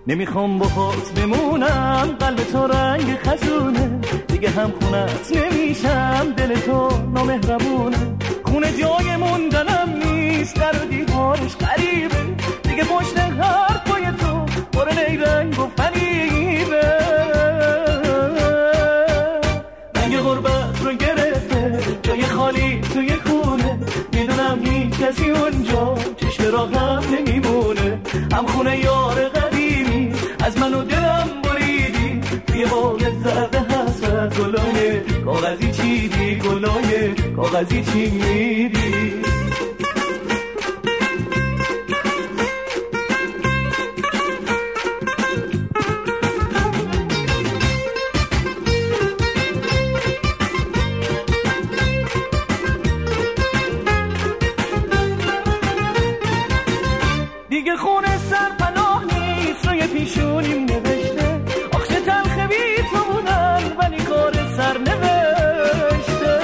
نمیخوام باهات بمونم، قلب تو رنگ خزونه، دیگه هم خونت نمیشم، دل تو نامهربونه. خونه جای موندنم نیست، در و دیوارش غریبه، دیگه پشت حرفای تو پر نیرنگ و فریبه. رنگ غربت رو گرفته جای خالی توی خونه، میدونم هیچ کسی اونجا چشم راهم نمیمونه. هم خونه یار قدیمی از من و دلم بریدی، توی باغ زرد حسرت گلای کاغذی چیدی، گلای کاغذی چیدی. دیگه خونه سرپناه نیست، روی پیشونیم نوشته آخ چه تلخ بی تو بودن ولی کار سر نوشته.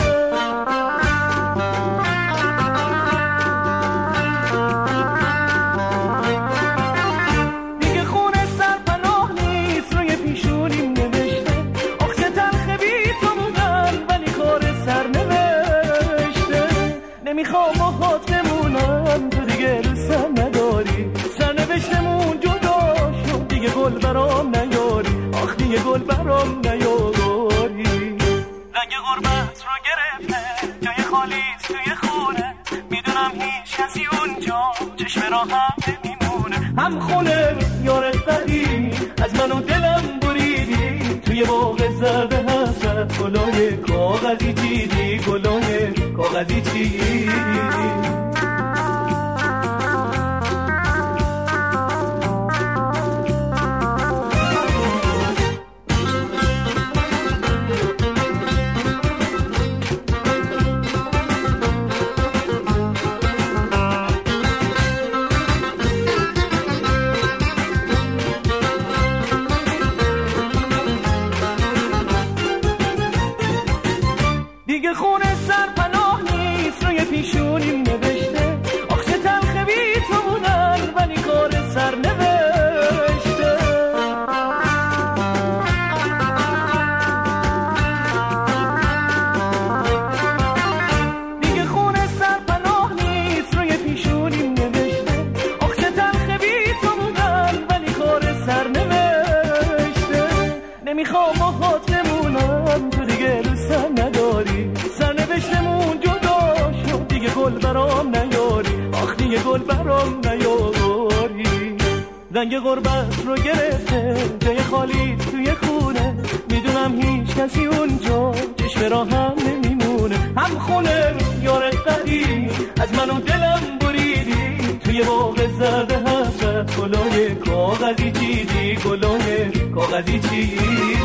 دیگه خونه سرپناه نیست، روی پیشونیم نوشته آخ چه تلخ بی تو بودن ولی کار سر نوشته. نمیخوام باهات بمونم، تو دیگه دوستم نداری، سرنوشتمون جدا شد، دیگه گل برام نیاری، آخ دیگه گل برام نیاری. رنگ غربت رو گرفته جای خالیست توی خونه، میدونم هیچ کسی اونجا چشم راهم نمیمونه. هم خونه یار قدیمی از من و دلم بریدی، توی باغ زرد حسرت گلای کاغذی چیدی، گلای کاغذی چیدی. دیگه خونه سرپناه نیست، روی پیشونیم نوشته آخ چه تلخ بی تو بودن ولی کار سر نوشته. دیگه خونه سرپناه نیست، روی پیشونیم نوشته آخ چه تلخ بی تو بودن ولی کار سر نوشته. نمیخوام باهات بمونم، تو دیگه دوستم نداری، سرنوشتمون جدا شد، دیگه گل برام نیاری، آخ دیگه گل برام نیاری. رنگ غربت رو گرفته جای خالی توی خونه، میدونم هیچ کسی اونجا چشم راهم نمیمونه. هم خونه یار قدیمی از من و دلم بریدی، توی باغ زرد حسرت گلای کاغذی چیدی، گلای کاغذی چیدی.